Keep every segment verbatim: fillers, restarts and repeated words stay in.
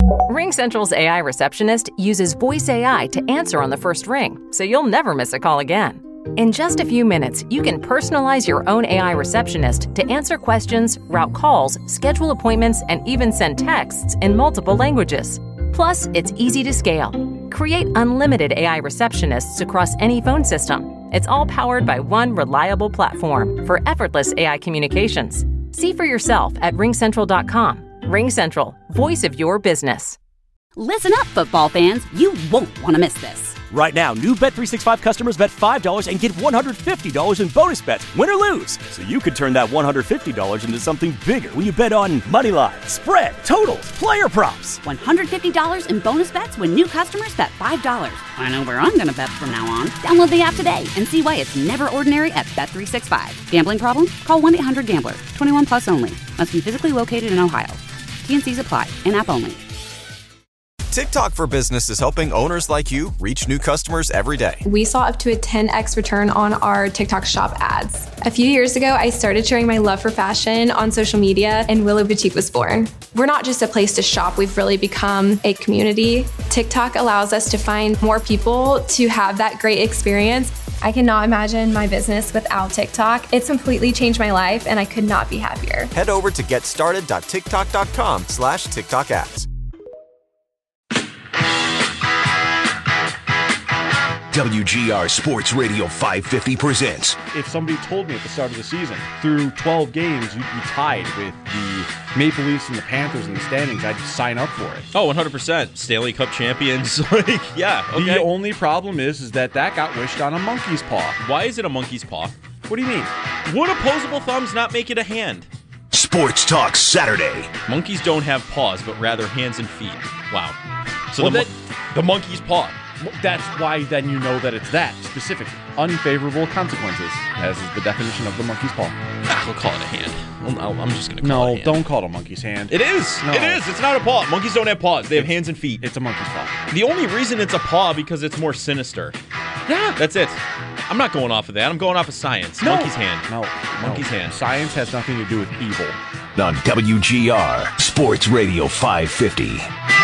RingCentral's A I receptionist uses voice A I to answer on the first ring, so you'll never miss a call again. In just a few minutes, you can personalize your own A I receptionist to answer questions, route calls, schedule appointments, and even send texts in multiple languages. Plus, it's easy to scale. Create unlimited A I receptionists across any phone system. It's all powered by one reliable platform for effortless A I communications. See for yourself at ring central dot com. RingCentral, voice of your business. Listen up, football fans. You won't want to miss this. Right now, new Bet three sixty-five customers bet five dollars and get one hundred fifty dollars in bonus bets, win or lose. So you could turn that one hundred fifty dollars into something bigger when you bet on money line, spread, totals, player props. one hundred fifty dollars in bonus bets when new customers bet five dollars. I know where I'm going to bet from now on. Download the app today and see why it's never ordinary at Bet three sixty-five. Gambling problem? Call one eight hundred gambler. twenty-one plus only. Must be physically located in Ohio. T and C's apply. In-app only. TikTok for Business is helping owners like you reach new customers every day. We saw up to a ten x return on our TikTok shop ads. A few years ago, I started sharing my love for fashion on social media, and Willow Boutique was born. We're not just a place to shop, we've really become a community. TikTok allows us to find more people to have that great experience. I cannot imagine my business without TikTok. It's completely changed my life, and I could not be happier. Head over to getstarted.tiktok.com slash TikTok ads. W G R Sports Radio five fifty presents. If somebody told me at the start of the season, through twelve games, you'd be tied with the Maple Leafs and the Panthers in the standings, I'd sign up for it. Oh, one hundred percent. Stanley Cup champions. Like, yeah, okay. The only problem is, is that that got wished on a monkey's paw. Why is it a monkey's paw? What do you mean? Would opposable thumbs not make it a hand? Sports Talk Saturday. Monkeys don't have paws, but rather hands and feet. Wow. So well, the, that, the monkey's paw. That's why then you know that it's that specifically. Unfavorable consequences, as is the definition of the monkey's paw. Ah, we'll call it a hand. I'll, I'm just going to call no, it a hand. No, don't call it a monkey's hand. It is. No. It is. It's not a paw. Monkeys don't have paws. They have hands and feet. It's a monkey's paw. The only reason it's a paw because it's more sinister. Yeah. That's it. I'm not going off of that. I'm going off of science. No. Monkey's hand. No. Monkey's no. hand. Science has nothing to do with evil. On W G R Sports Radio five fifty.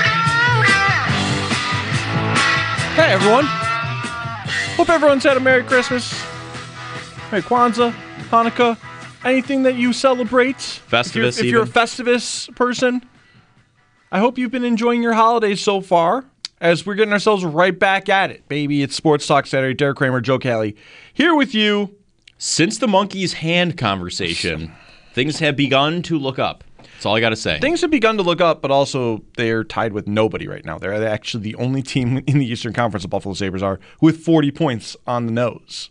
Hey, everyone. Hope everyone's had a Merry Christmas, Merry Kwanzaa, Hanukkah, anything that you celebrate. Festivus, if you're, if you're a Festivus person, I hope you've been enjoying your holidays so far, as we're getting ourselves right back at it. Baby, it's Sports Talk Saturday. Derek Kramer, Joe Kelly, here with you. Since the monkey's hand conversation, things have begun to look up. That's all I got to say. Things have begun to look up, but also they're tied with nobody right now. They're actually the only team in the Eastern Conference, the Buffalo Sabres are, with forty points on the nose.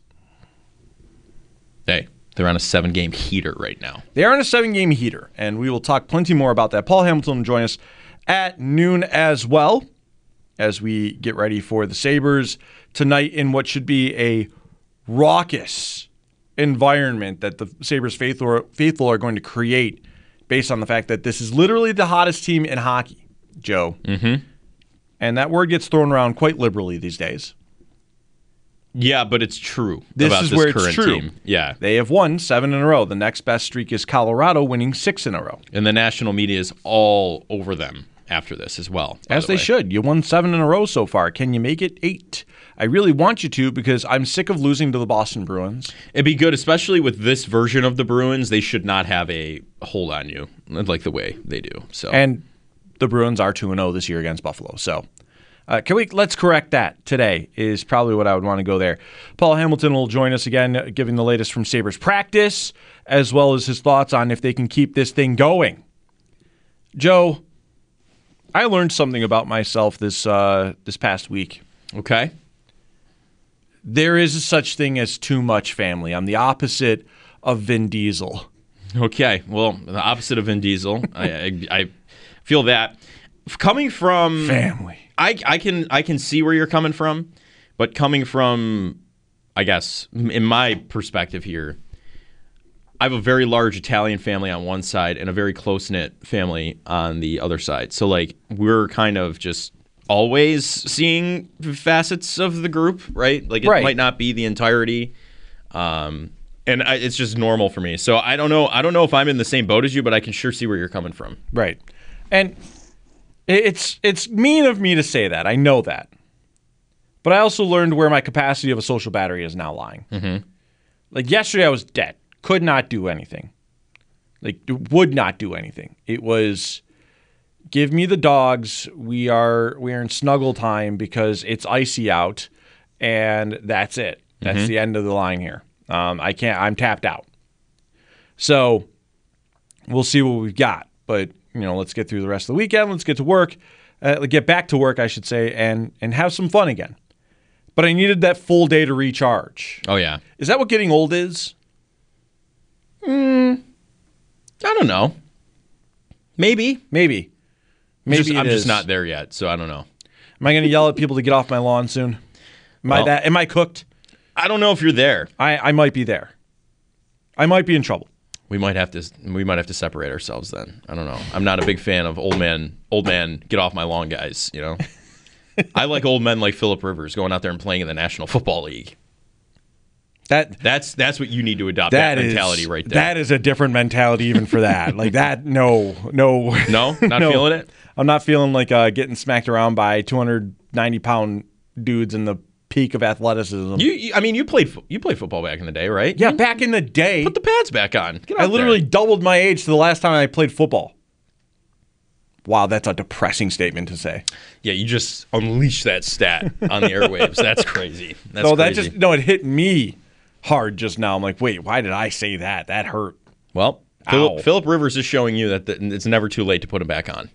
Hey, they're on a seven-game heater right now. They are on a seven-game heater, and we will talk plenty more about that. Paul Hamilton will join us at noon as well as we get ready for the Sabres tonight in what should be a raucous environment that the Sabres faithful, faithful are going to create based on the fact that this is literally the hottest team in hockey, Joe. Mm-hmm. And that word gets thrown around quite liberally these days. Yeah, but it's true. This about is this where current it's true. Team. Yeah. They have won seven in a row. The next best streak is Colorado, winning six in a row. And the national media is all over them after this as well. As the they way. should. You won seven in a row so far. Can you make it eight? I really want you to, because I'm sick of losing to the Boston Bruins. It'd be good, especially with this version of the Bruins. They should not have a hold on you like the way they do. So, and the Bruins are two and oh this year against Buffalo. So, uh, can we let's correct that today is probably what I would want to go there. Paul Hamilton will join us again, giving the latest from Sabres practice, as well as his thoughts on if they can keep this thing going. Joe, I learned something about myself this uh, this past week. Okay. There is such thing as too much family. I'm the opposite of Vin Diesel. Okay, well, the opposite of Vin Diesel. I, I, I feel that coming from family. I, I can I can see where you're coming from, but coming from, I guess, in my perspective here, I have a very large Italian family on one side and a very close-knit family on the other side. So, like, we're kind of just always seeing facets of the group, right? Like, it right. might not be the entirety, um, and I, it's just normal for me. So I don't know. I don't know if I'm in the same boat as you, but I can sure see where you're coming from. Right, and It's it's mean of me to say that. I know that. But I also learned where my capacity of a social battery is now lying. Mm-hmm. Like yesterday I was dead. Could not do anything. Like would not do anything. It was give me the dogs. We are we are in snuggle time because it's icy out and that's it. That's Mm-hmm. the end of the line here. Um, I can't I'm tapped out. So we'll see what we've got. But you know, let's get through the rest of the weekend. Let's get to work, uh, get back to work, I should say, and and have some fun again. But I needed that full day to recharge. Oh, yeah. Is that what getting old is? Mm, I don't know. Maybe. Maybe. Maybe just, it I'm is. just not there yet, so I don't know. Am I going to yell at people to get off my lawn soon? Am Well, I that? Am I cooked? I don't know if you're there. I, I might be there. I might be in trouble. We might have to. We might have to separate ourselves then. I don't know. I'm not a big fan of old man. Old man, get off my lawn, guys. You know. I like old men like Phillip Rivers going out there and playing in the National Football League. That that's that's what you need to adopt. That, that mentality is, right there. That is a different mentality even for that. Like that. No. No. No. Not no. feeling it. I'm not feeling like uh, getting smacked around by two hundred ninety pound dudes in the peak of athleticism. You, you, I mean, you played you played football back in the day, right? Yeah, back in the day. Put the pads back on. Get I out literally there. doubled my age to the last time I played football. Wow, that's a depressing statement to say. Yeah, you just unleashed that stat on the airwaves. That's crazy. That's no, crazy. that just no, it hit me hard just now. I'm like, wait, why did I say that? That hurt. Well, Ow. Phillip, Phillip Rivers is showing you that the, it's never too late to put him back on.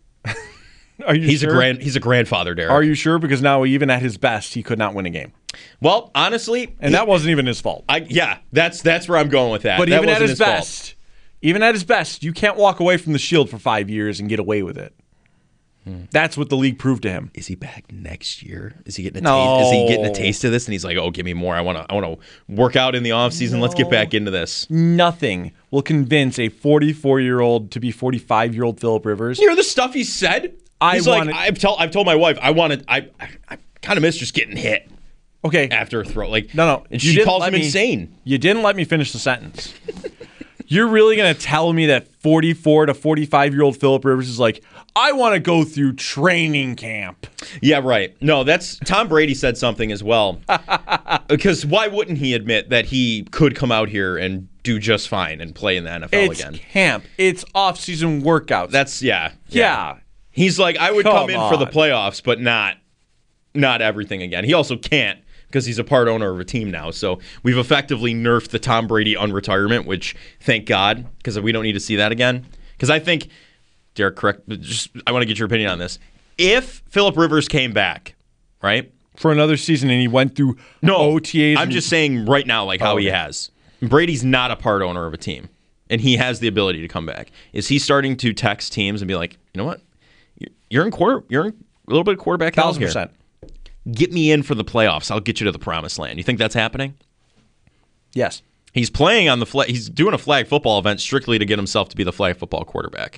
Are you he's sure? a grand he's a grandfather, Derek. Are you sure? Because now, even at his best, he could not win a game. Well, honestly, and he, that wasn't even his fault. I yeah, that's that's where I'm going with that. But that even at his, his best, fault. even at his best, you can't walk away from the Shield for five years and get away with it. Hmm. That's what the league proved to him. Is he back next year? Is he getting a no. taste? Is he getting a taste of this? And he's like, "Oh, give me more. I want to. I want to work out in the off season. No. Let's get back into this." Nothing will convince a forty-four year old to be forty-five year old Phillip Rivers. You hear the stuff he said? I he's wanted, like, I've told I've told my wife I wanted. I I, I kind of miss just getting hit. Okay, after a throw, like no, no, and she calls him me, insane. You didn't let me finish the sentence. You're really gonna tell me that forty-four to forty-five year old Phillip Rivers is like, I want to go through training camp. Yeah, right. No, that's Tom Brady said something as well. Because why wouldn't he admit that he could come out here and do just fine and play in the N F L it's again? It's camp. It's off-season workouts. That's yeah, yeah. Yeah. He's like, I would come, come in on. for the playoffs, but not not everything again. He also can't because he's a part owner of a team now. So we've effectively nerfed the Tom Brady unretirement, which thank God, because we don't need to see that again. Because I think, Derek, correct. Just I want to get your opinion on this. If Phillip Rivers came back, right, for another season, and he went through no O T As, I'm just saying right now, like how oh, he okay. has. Brady's not a part owner of a team, and he has the ability to come back. Is he starting to text teams and be like, you know what? You're in quarter. You're in a little bit of quarterback hell Thousand here. percent. Get me in for the playoffs. I'll get you to the promised land. You think that's happening? Yes. He's playing on the flag. He's doing a flag football event strictly to get himself to be the flag football quarterback.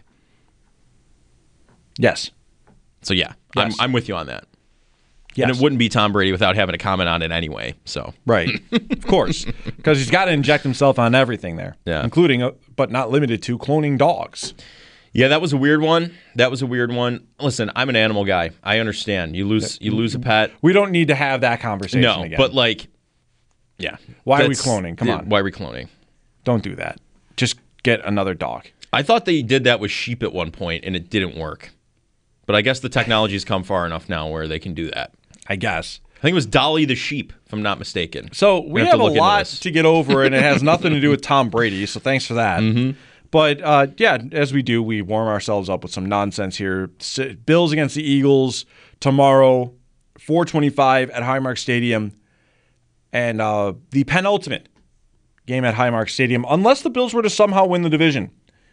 Yes. So yeah, yes. I'm I'm with you on that. Yes. And it wouldn't be Tom Brady without having a comment on it anyway. So right, of course, because he's got to inject himself on everything there, yeah, including uh, but not limited to cloning dogs. Yeah, that was a weird one. That was a weird one. Listen, I'm an animal guy. I understand. You lose you lose a pet. We don't need to have that conversation no, again. but like, yeah. Why are we cloning? Come yeah, on. Why are we cloning? Don't do that. Just get another dog. I thought they did that with sheep at one point, and it didn't work. But I guess the technology's come far enough now where they can do that. I guess. I think it was Dolly the sheep, if I'm not mistaken. So we have, have a lot to get over, and it has nothing to do with Tom Brady, so thanks for that. Mm-hmm. But, uh, yeah, as we do, we warm ourselves up with some nonsense here. Bills against the Eagles tomorrow, four twenty-five at Highmark Stadium. And uh, the penultimate game at Highmark Stadium, unless the Bills were to somehow win the division.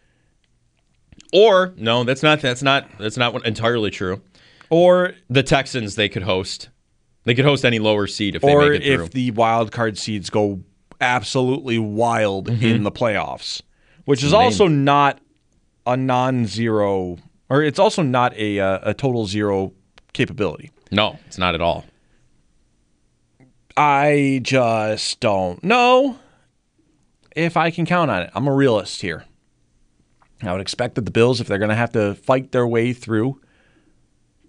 Or, no, that's not that's not, that's not entirely true. Or the Texans they could host. They could host any lower seed if they or make it through. Or if the wild card seeds go absolutely wild mm-hmm. in the playoffs. Which is also not a non-zero, or it's also not a uh, a total zero capability. No, it's not at all. I just don't know if I can count on it. I'm a realist here. I would expect that the Bills, if they're going to have to fight their way through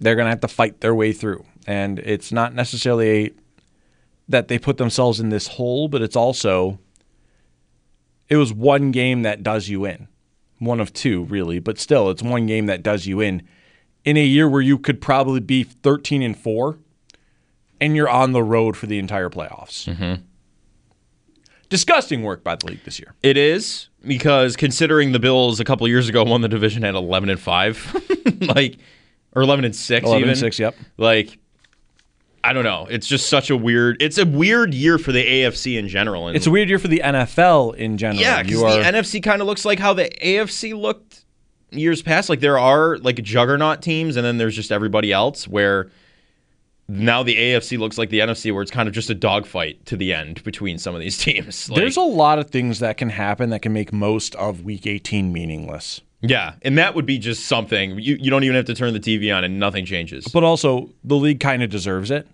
they're going to have to fight their way through. And it's not necessarily a, that they put themselves in this hole, but it's also, it was one game that does you in. One of two, really, but still, it's one game that does you in. In a year where you could probably be thirteen and four, and you're on the road for the entire playoffs. Mm-hmm. Disgusting work by the league this year. It is, because considering the Bills a couple of years ago won the division at eleven and five, like, or eleven and six, eleven even. and six, yep. Like, I don't know. It's just such a weird. It's a weird year for the A F C in general. And it's a weird year for the N F L in general. Yeah, because are... the N F C kind of looks like how the A F C looked years past. Like, there are like juggernaut teams, and then there's just everybody else. Where now the A F C looks like the N F C, where it's kind of just a dogfight to the end between some of these teams. Like, there's a lot of things that can happen that can make most of Week eighteen meaningless. Yeah, and that would be just something. You you don't even have to turn the T V on, and nothing changes. But also, the league kind of deserves it.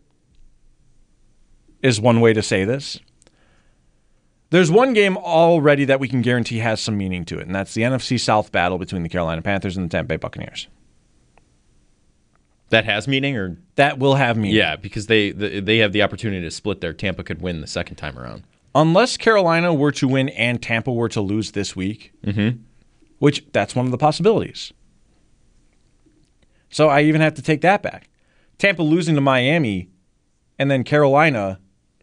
Is one way to say this. There's one game already that we can guarantee has some meaning to it, and that's the N F C South battle between the Carolina Panthers and the Tampa Bay Buccaneers. That has meaning, or that will have meaning. Yeah, because they they have the opportunity to split there. Tampa could win the second time around. Unless Carolina were to win and Tampa were to lose this week, mm-hmm. which that's one of the possibilities. So I even have to take that back. Tampa losing to Miami, and then Carolina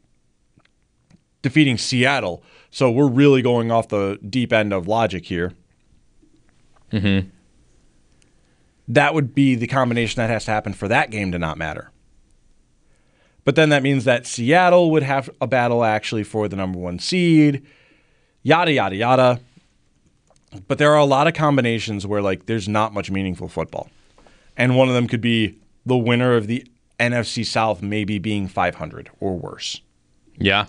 defeating Seattle. So we're really going off the deep end of logic here. Mm-hmm. That would be the combination that has to happen for that game to not matter. But then that means that Seattle would have a battle actually for the number one seed, yada, yada, yada. But there are a lot of combinations where like there's not much meaningful football. And one of them could be the winner of the N F C South maybe being five hundred or worse. Yeah.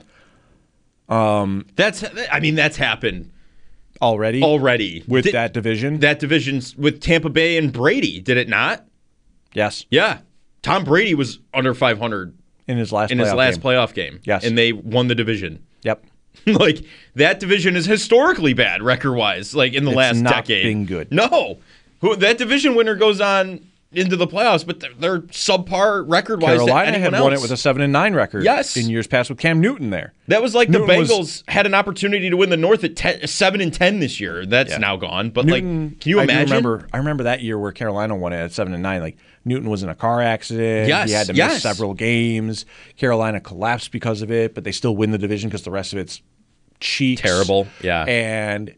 Um, that's, I mean, that's happened. Already? Already. With Did, that division? That division's with Tampa Bay and Brady, did it not? Yes. Yeah. Tom Brady was under five hundred in his last in playoff his last game. playoff game. Yes. And they won the division. Yep. Like, that division is historically bad record-wise, like in the it's last not decade. Been good. No. Who that division winner goes on into the playoffs, but they're, they're subpar record-wise. Carolina had else. won it with a seven and nine record. Yes. In years past with Cam Newton there. That was like Newton the Bengals was, had an opportunity to win the North at ten, seven and ten this year. That's yeah. now gone. But Newton, like, can you imagine? I remember, I remember that year where Carolina won it at seven and nine. Like Newton was in a car accident. Yes, he had to yes. miss several games. Carolina collapsed because of it, but they still win the division because the rest of it's cheats. Terrible. Yeah. And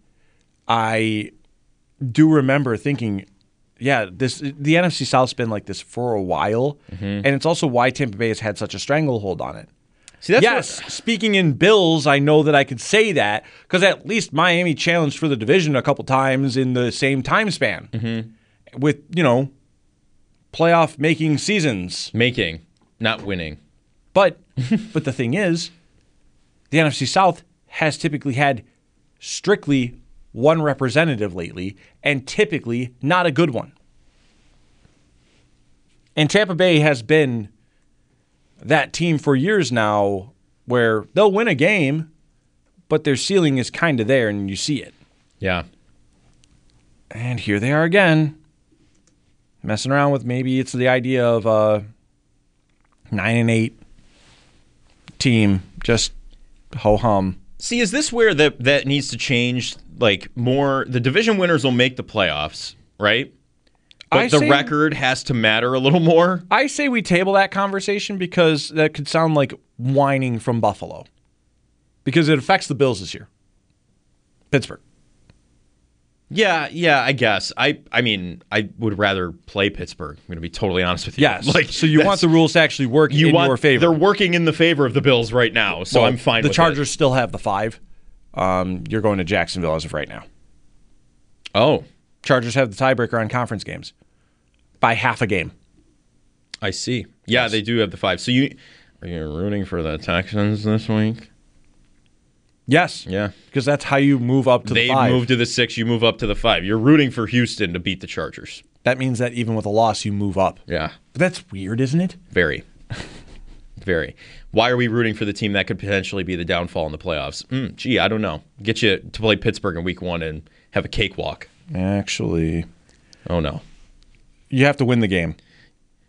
I do remember thinking, yeah, this the N F C South's been like this for a while, mm-hmm. and it's also why Tampa Bay has had such a stranglehold on it. See, that's yes, what, speaking in Bills, I know that I could say that because at least Miami challenged for the division a couple times in the same time span mm-hmm. with, you know, playoff making seasons. Making, not winning. But but the thing is, the N F C South has typically had strictly one representative lately, and typically not a good one. And Tampa Bay has been that team for years now where they'll win a game, but their ceiling is kind of there and you see it. Yeah. And here they are again, messing around with maybe it's the idea of a nine and eight team, just ho-hum. See, is this where that that needs to change? Like, more, the division winners will make the playoffs, right? But I the say, record has to matter a little more. I say we table that conversation because that could sound like whining from Buffalo. Because it affects the Bills this year. Pittsburgh. Yeah, yeah, I guess. I I mean, I would rather play Pittsburgh. I'm going to be totally honest with you. Yes. Like, so you want the rules to actually work you in want, your favor. They're working in the favor of the Bills right now, so well, I'm fine the with Chargers it. still have the five. Um, you're going to Jacksonville as of right now. Oh. Chargers have the tiebreaker on conference games by half a game. I see. Yeah, yes. They do have the five. So you are you rooting for the Texans this week? Yes. Yeah. Because that's how you move up to they the five. They move to the six, you move up to the five. You're rooting for Houston to beat the Chargers. That means that even with a loss, you move up. Yeah. But that's weird, isn't it? Very. Very. Why are we rooting for the team that could potentially be the downfall in the playoffs? Mm, gee, I don't know. Get you to play Pittsburgh in week one and have a cakewalk. Actually. Oh, no. You have to win the game.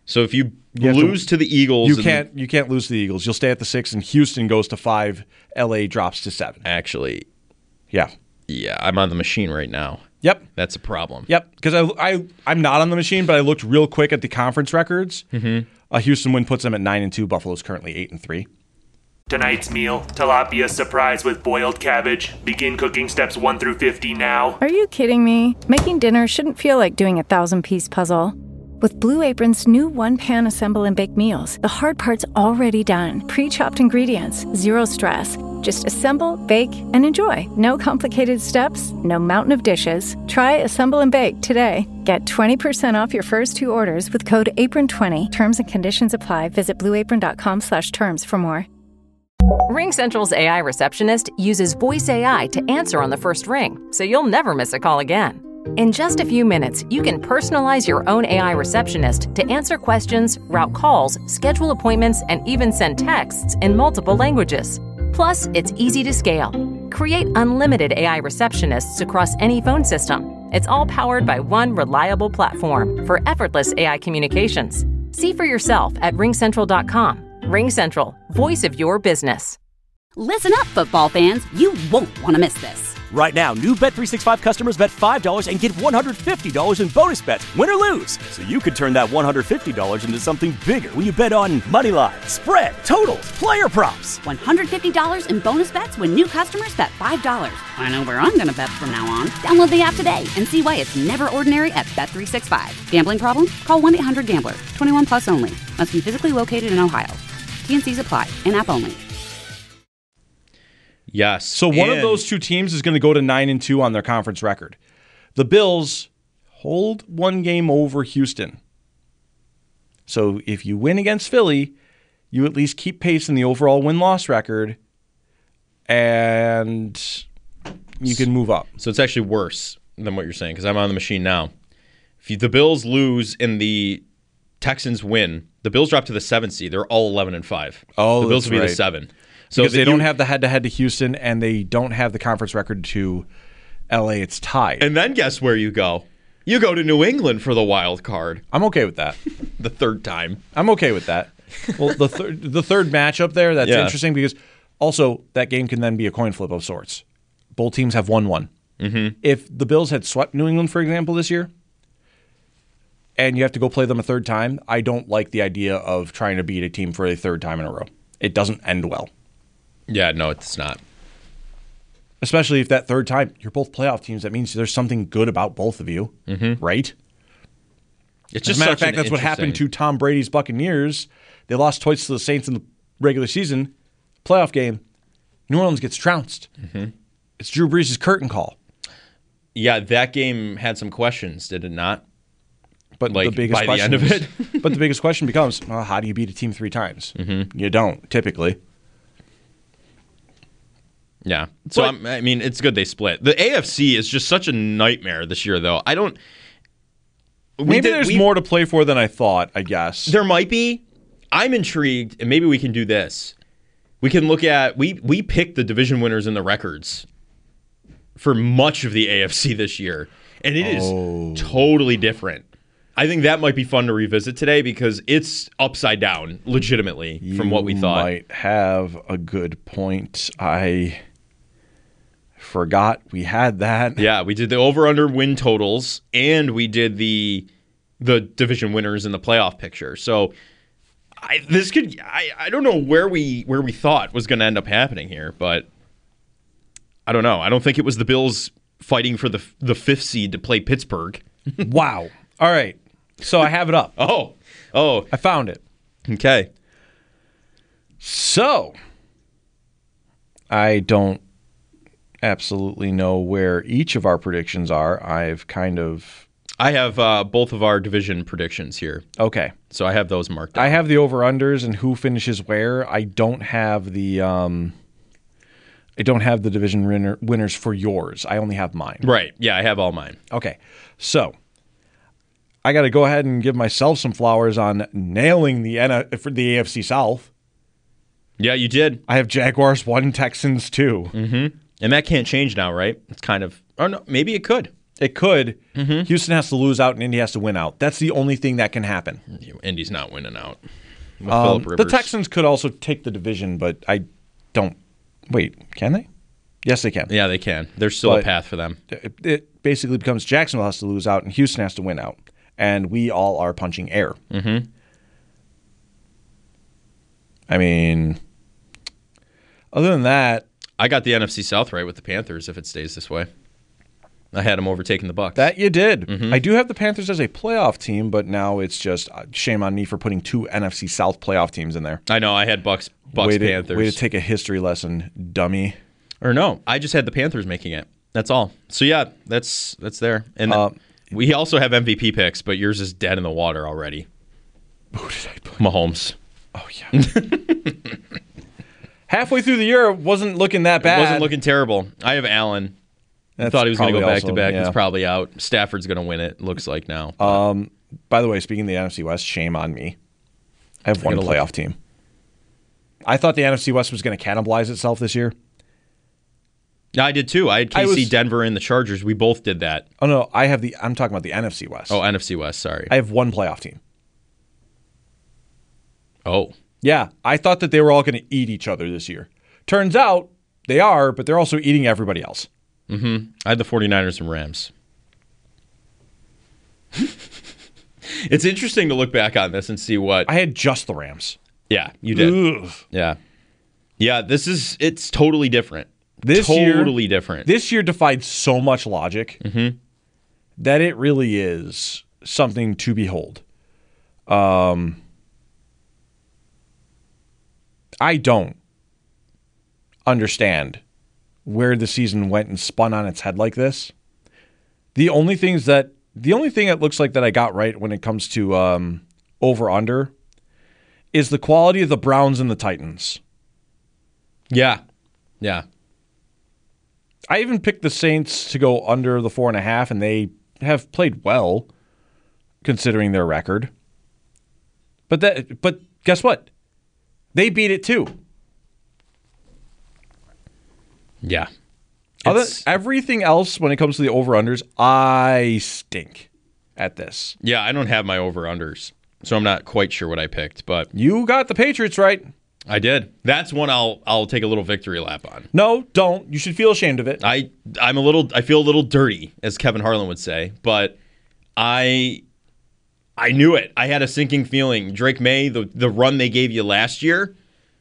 So if you, you lose to, to the Eagles, you can't you can't lose to the Eagles. You'll stay at the six, and Houston goes to five. L A drops to seven. Actually, yeah, yeah, I'm on the machine right now. Yep, that's a problem. Yep, because I I I'm not on the machine, but I looked real quick at the conference records. Mm-hmm. A Houston win puts them at nine and two. Buffalo's currently eight and three. Tonight's meal, tilapia surprise with boiled cabbage. Begin cooking steps one through fifty now. Are you kidding me? Making dinner shouldn't feel like doing a thousand-piece puzzle. With Blue Apron's new one-pan assemble and bake meals, the hard part's already done. Pre-chopped ingredients, zero stress. Just assemble, bake, and enjoy. No complicated steps, no mountain of dishes. Try Assemble and Bake today. Get twenty percent off your first two orders with code apron twenty. Terms and conditions apply. Visit blueapron.com slash terms for more. RingCentral's A I receptionist uses voice A I to answer on the first ring, so you'll never miss a call again. In just a few minutes, you can personalize your own A I receptionist to answer questions, route calls, schedule appointments, and even send texts in multiple languages. Plus, it's easy to scale. Create unlimited A I receptionists across any phone system. It's all powered by one reliable platform for effortless A I communications. See for yourself at ring central dot com. RingCentral, voice of your business. Listen up, football fans. You won't want to miss this. Right now, new Bet three sixty-five customers bet five dollars and get one hundred fifty dollars in bonus bets, win or lose. So you could turn that one hundred fifty dollars into something bigger when you bet on money line, spread, totals, player props. one hundred fifty dollars in bonus bets when new customers bet five dollars. I know where I'm going to bet from now on. Download the app today and see why it's never ordinary at Bet three sixty-five. Gambling problem? Call one eight hundred gambler. twenty-one plus only. Must be physically located in Ohio. T N Cs apply. In-app only. Yes. So one and of those two teams is going to go to nine and two on their conference record. The Bills hold one game over Houston. So if you win against Philly, you at least keep pace in the overall win-loss record, and you can move up. So it's actually worse than what you're saying, because I'm on the machine now. If you, the Bills lose and the Texans win, the Bills drop to the seventh seed. They're all eleven and five. Oh, the Bills that's will be right. the seven. So because they you, don't have the head-to-head to Houston, and they don't have the conference record to L A. It's tied. And then guess where you go? You go to New England for the wild card. I'm okay with that. The third time. I'm okay with that. Well, the third the third matchup there, that's Yeah. interesting because also that game can then be a coin flip of sorts. Both teams have won one. Mm-hmm. If the Bills had swept New England, for example, this year, and you have to go play them a third time, I don't like the idea of trying to beat a team for a third time in a row. It doesn't end well. Yeah, no, it's not. Especially if that third time, you're both playoff teams. That means there's something good about both of you, mm-hmm. right? It's As just a matter of such fact, an that's what happened to interesting- Tom Brady's Buccaneers. They lost twice to the Saints in the regular season. Playoff game, New Orleans gets trounced. Mm-hmm. It's Drew Brees' curtain call. Yeah, that game had some questions, did it not? But like, the biggest by question the end is, of it. but the biggest question becomes, well, how do you beat a team three times? Mm-hmm. You don't, typically. Yeah. So, But- I'm, I mean, it's good they split. The A F C is just such a nightmare this year, though. I don't... we Maybe did- there's we- more to play for than I thought, I guess. There might be. I'm intrigued, and maybe we can do this. We can look at... We, we picked the division winners in the records for much of the A F C this year, and it is Oh. totally different. I think that might be fun to revisit today because it's upside down, legitimately, from what we You thought. might have a good point. I forgot we had that. Yeah, we did the over-under win totals, and we did the the division winners in the playoff picture. So I, this could I, I don't know where we where we thought was going to end up happening here, but I don't know. I don't think it was the Bills fighting for the the fifth seed to play Pittsburgh. Wow. All right. So I have it up. Oh, oh, I found it. okay. So I don't absolutely know where each of our predictions are. I've kind of I have uh, both of our division predictions here, okay. so I have those marked down. I have the over-unders and who finishes where. I don't have the um, I don't have the division winner, winners for yours. I only have mine. Right. Yeah, I have all mine. Okay. So I got to go ahead and give myself some flowers on nailing the N- for the A F C South. Yeah, you did. I have Jaguars one, Texans two. Mm-hmm. And that can't change now, right? It's kind of, or no, maybe it could. It could. Mm-hmm. Houston has to lose out and Indy has to win out. That's the only thing that can happen. Indy's not winning out. Um, the Texans could also take the division, but I don't. Wait, can they? Yes, they can. Yeah, they can. There's still but a path for them. It, it basically becomes Jacksonville has to lose out and Houston has to win out. And we all are punching air. Mm-hmm. I mean, other than that. I got the N F C South right with the Panthers if it stays this way. I had them overtaking the Bucs. That you did. Mm-hmm. I do have the Panthers as a playoff team, but now it's just uh, shame on me for putting two N F C South playoff teams in there. I know. I had Bucs, Bucs way to, Panthers. Way to take a history lesson, dummy. Or no, I just had the Panthers making it. That's all. So yeah, that's that's there. And uh, we also have M V P picks, but yours is dead in the water already. Who did I put? Mahomes. Oh yeah. Halfway through the year, it wasn't looking that bad. It wasn't looking terrible. I have Allen. I thought he was going to go back to back. Yeah. He's probably out. Stafford's going to win it, looks like now. Um, by the way, speaking of the N F C West, shame on me. I have one playoff look. team. I thought the N F C West was going to cannibalize itself this year. Yeah, I did too. I had K C, I was, Denver, and the Chargers. We both did that. Oh, no. I have the. I'm talking about the N F C West. Oh, N F C West. Sorry. I have one playoff team. Oh. Yeah. I thought that they were all going to eat each other this year. Turns out they are, but they're also eating everybody else. Mm-hmm. I had the 49ers and Rams. It's interesting to look back on this and see what... I had just the Rams. Yeah, you did. Ugh. Yeah. Yeah, this is... It's totally different. This totally year, different. This year defied so much logic mm-hmm. that it really is something to behold. Um, I don't understand where the season went and spun on its head like this. The only things that the only thing it looks like that I got right when it comes to um, over under is the quality of the Browns and the Titans. Yeah, yeah. I even picked the Saints to go under the four and a half, and they have played well considering their record. But that, but guess what? They beat it too. Yeah. Other, everything else, when it comes to the over-unders, I stink at this. Yeah, I don't have my over-unders, so I'm not quite sure what I picked. But you got the Patriots right. I did. That's one I'll I'll take a little victory lap on. No, don't. You should feel ashamed of it. I I'm a little I feel a little dirty, as Kevin Harlan would say, but I I knew it. I had a sinking feeling. Drake May, the the run they gave you last year,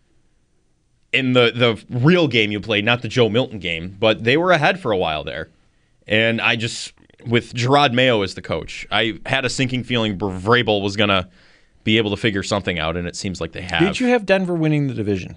in the, the real game you played, not the Joe Milton game, but they were ahead for a while there. And I just, with Gerard Mayo as the coach, I had a sinking feeling Vrabel was going to be able to figure something out, and it seems like they have. Did you have Denver winning the division?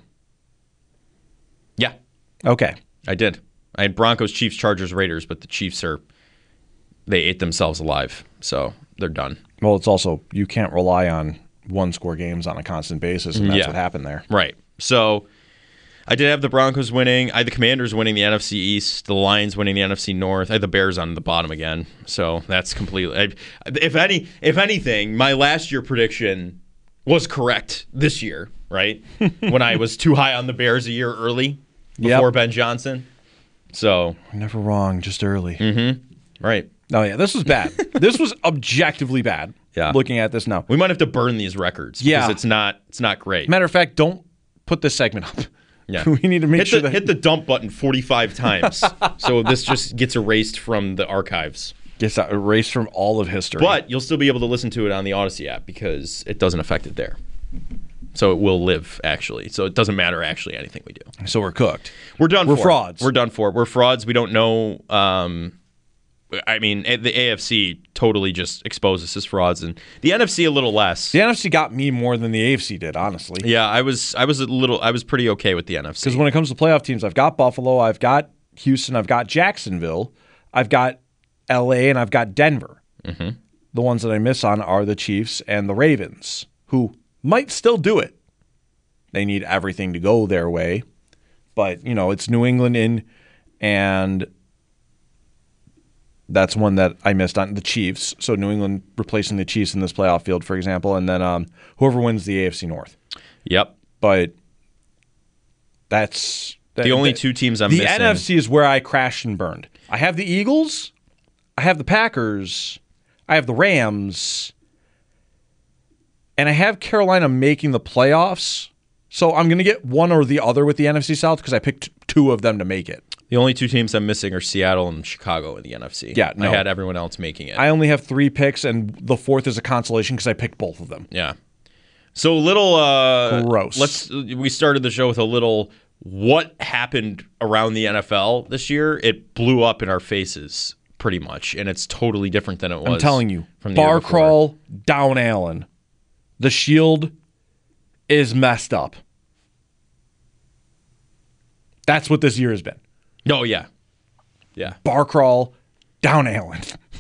Yeah. Okay. I did. I had Broncos, Chiefs, Chargers, Raiders, but the Chiefs are, they ate themselves alive, so they're done. Well, it's also, you can't rely on one-score games on a constant basis, and that's yeah. what happened there. Right. So I did have the Broncos winning. I had the Commanders winning the N F C East, the Lions winning the N F C North. I had the Bears on the bottom again. So that's completely. I, if any, if anything, my last year prediction was correct this year, right? When I was too high on the Bears a year early before yep. Ben Johnson. So never wrong, just early. Mm-hmm. Right. Oh yeah, this was bad. This was objectively bad. Yeah. Looking at this now, we might have to burn these records. Because yeah. it's not. It's not great. Matter of fact, don't put this segment up. Yeah. We need to make hit sure the, that hit the dump button forty-five times, so this just gets erased from the archives. Gets erased from all of history. But you'll still be able to listen to it on the Odyssey app because it doesn't affect it there. So it will live, actually. So it doesn't matter, actually, anything we do. So we're cooked. We're done we're for. We're frauds. We're done for. We're frauds. We don't know. Um, I mean, the A F C totally just exposed us as frauds, and the N F C a little less. The N F C got me more than the A F C did, honestly. Yeah, I was I was a little I was pretty okay with the N F C. Because when it comes to playoff teams, I've got Buffalo, I've got Houston, I've got Jacksonville, I've got L A, and I've got Denver. Mm-hmm. The ones that I miss on are the Chiefs and the Ravens, who might still do it. They need everything to go their way. But, you know, it's New England in, and that's one that I missed on the Chiefs. So New England replacing the Chiefs in this playoff field, for example, and then um, whoever wins the A F C North. Yep. But that's... The only two teams I'm the missing. The N F C is where I crashed and burned. I have the Eagles. I have the Packers, I have the Rams, and I have Carolina making the playoffs. So I'm going to get one or the other with the N F C South because I picked two of them to make it. The only two teams I'm missing are Seattle and Chicago in the N F C. Yeah, no. I had everyone else making it. I only have three picks, and the fourth is a consolation because I picked both of them. Yeah. So a little uh, gross. Let's. We started the show with a little what happened around the N F L this year. It blew up in our faces pretty much, and it's totally different than it was. I'm telling you, from the bar year before. crawl down Allen. The Shield is messed up. That's what this year has been. Oh, yeah. Yeah. Bar crawl down Allen.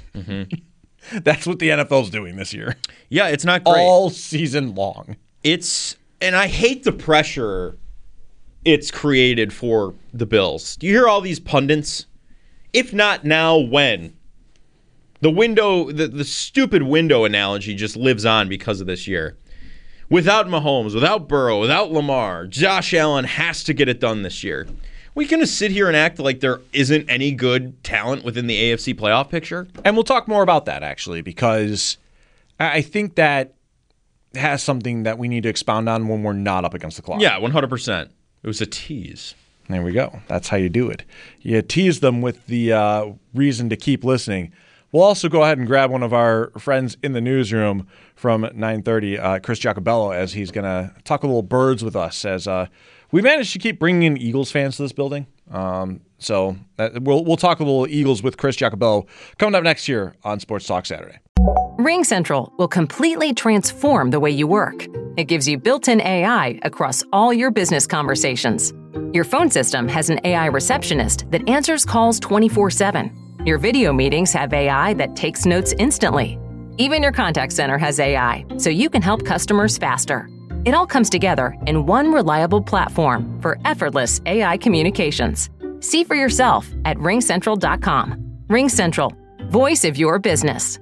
Mm-hmm. That's what the N F L's doing this year. Yeah, it's not great. All season long. It's, and I hate the pressure it's created for the Bills. Do you hear all these pundits? If not now, when? The window, the, the stupid window analogy just lives on because of this year. Without Mahomes, without Burrow, without Lamar, Josh Allen has to get it done this year. We going to sit here and act like there isn't any good talent within the A F C playoff picture? And we'll talk more about that, actually, because I think that has something that we need to expound on when we're not up against the clock. Yeah, one hundred percent. It was a tease. There we go. That's how you do it. You tease them with the uh, reason to keep listening. We'll also go ahead and grab one of our friends in the newsroom from nine thirty, uh, Chris Giacobello, as he's going to talk a little birds with us as uh, we managed to keep bringing in Eagles fans to this building. Um, so that, we'll we'll talk a little Eagles with Chris Giacobello coming up next year on Sports Talk Saturday. Ring Central will completely transform the way you work. It gives you built-in A I across all your business conversations. Your phone system has an A I receptionist that answers calls twenty-four seven. Your video meetings have A I that takes notes instantly. Even your contact center has A I, so you can help customers faster. It all comes together in one reliable platform for effortless A I communications. See for yourself at ring central dot com. Ring Central, voice of your business.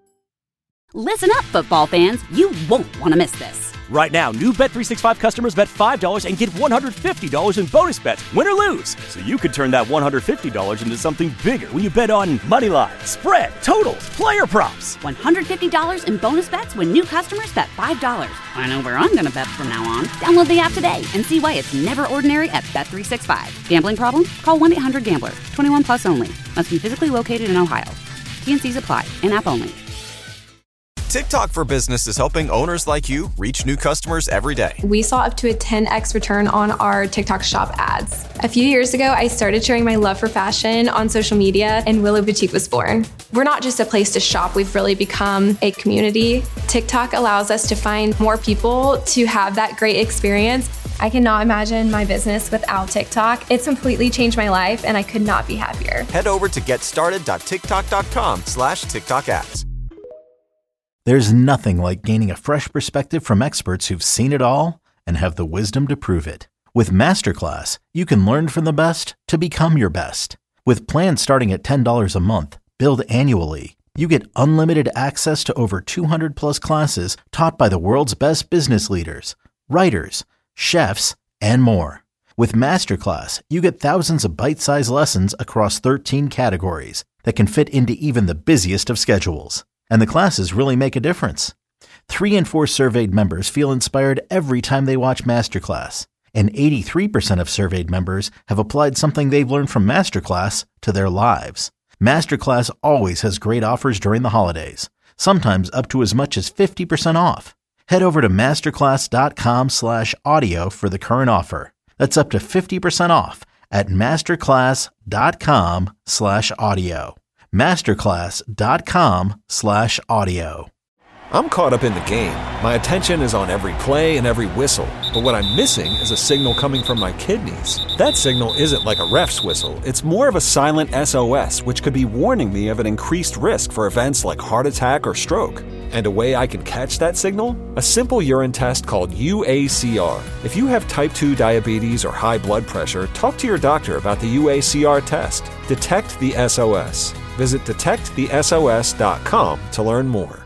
Listen up, football fans. You won't want to miss this. Right now, new Bet three sixty-five customers bet five dollars and get one hundred fifty dollars in bonus bets, win or lose. So you could turn that one hundred fifty dollars into something bigger when you bet on money line, spread, totals, player props. one hundred fifty dollars in bonus bets when new customers bet five dollars. I know where I'm going to bet from now on. Download the app today and see why it's never ordinary at Bet three sixty-five. Gambling problem? Call one eight hundred gambler. twenty-one plus only. Must be physically located in Ohio. T and C's apply. In-app only. TikTok for Business is helping owners like you reach new customers every day. We saw up to a ten x return on our TikTok shop ads. A few years ago, I started sharing my love for fashion on social media, and Willow Boutique was born. We're not just a place to shop, we've really become a community. TikTok allows us to find more people to have that great experience. I cannot imagine my business without TikTok. It's completely changed my life, and I could not be happier. Head over to getstarted.tiktok.com slash TikTok ads. There's nothing like gaining a fresh perspective from experts who've seen it all and have the wisdom to prove it. With Masterclass, you can learn from the best to become your best. With plans starting at ten dollars a month, billed annually, you get unlimited access to over two hundred plus classes taught by the world's best business leaders, writers, chefs, and more. With Masterclass, you get thousands of bite-sized lessons across thirteen categories that can fit into even the busiest of schedules. And the classes really make a difference. Three in four surveyed members feel inspired every time they watch Masterclass. And eighty-three percent of surveyed members have applied something they've learned from Masterclass to their lives. Masterclass always has great offers during the holidays, sometimes up to as much as fifty percent off. Head over to masterclass.com slash audio for the current offer. That's up to fifty percent off at masterclass.com slash audio. Masterclass.com slash audio. I'm caught up in the game. My attention is on every play and every whistle. But what I'm missing is a signal coming from my kidneys. That signal isn't like a ref's whistle. It's more of a silent S O S, which could be warning me of an increased risk for events like heart attack or stroke. And a way I can catch that signal? A simple urine test called U A C R. If you have type two diabetes or high blood pressure, talk to your doctor about the U A C R test. Detect the S O S. Visit detect the S O S dot com to learn more.